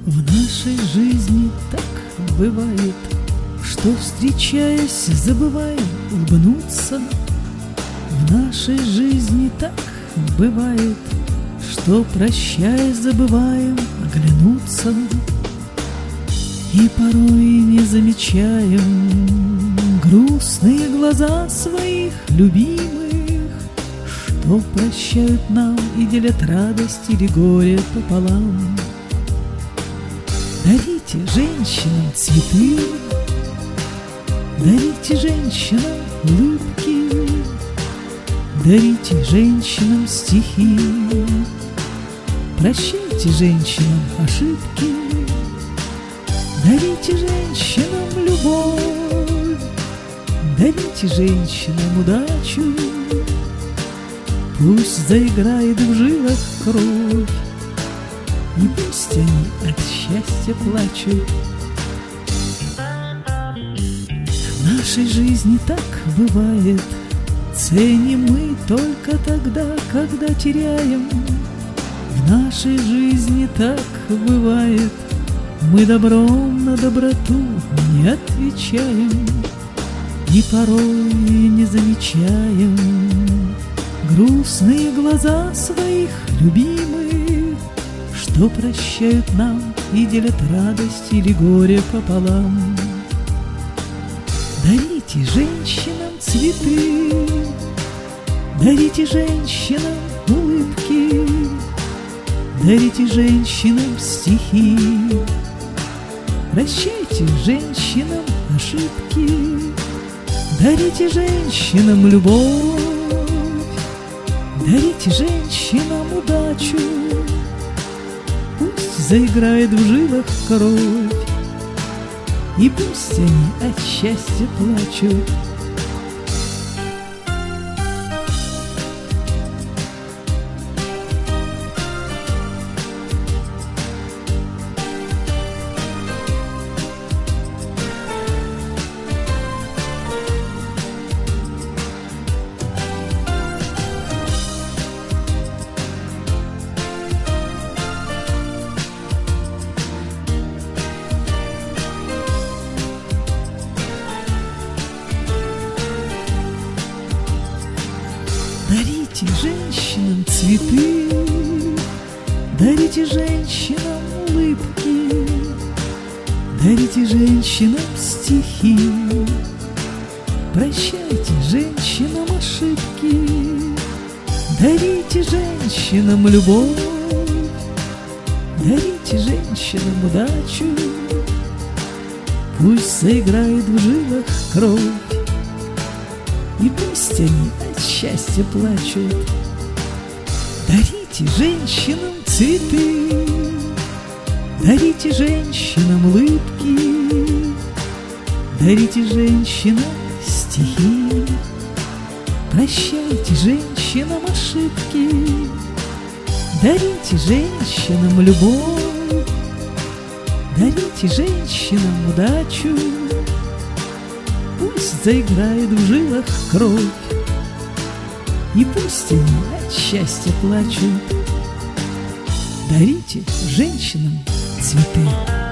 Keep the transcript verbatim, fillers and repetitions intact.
В нашей жизни так бывает, что, встречаясь, забываем улыбнуться. В нашей жизни так бывает, что, прощаясь, забываем оглянуться. И порой не замечаем грустные глаза своих любимых, что прощают нам и делят радость или горе пополам. Дарите женщинам цветы, дарите женщинам улыбки, дарите женщинам стихи, прощайте женщинам ошибки, дарите женщинам любовь, дарите женщинам удачу. Пусть заиграет в жилах кровь, и пусть они от счастья плачут. В нашей жизни так бывает, ценим мы только тогда, когда теряем. В нашей жизни так бывает, мы добром на доброту не отвечаем. И порой не замечаем грустные глаза своих любимых, что прощают нам и делят радость или горе пополам. Дарите женщинам цветы, дарите женщинам улыбки, дарите женщинам стихи, прощайте женщинам ошибки, дарите женщинам любовь, дарите женщинам удачу. Пусть заиграет в жилах кровь, и пусть они от счастья плачут. Дарите женщинам цветы, дарите женщинам улыбки, дарите женщинам стихи, прощайте женщинам ошибки, дарите женщинам любовь, дарите женщинам удачу. Пусть заиграет в жилах кровь, и пусть они от счастья плачут. Дарите женщинам цветы, дарите женщинам улыбки, дарите женщинам стихи, прощайте женщинам ошибки, дарите женщинам любовь, дарите женщинам удачу. Пусть заиграет в жилах кровь, и пусть они от счастья плачут. Дарите женщинам цветы.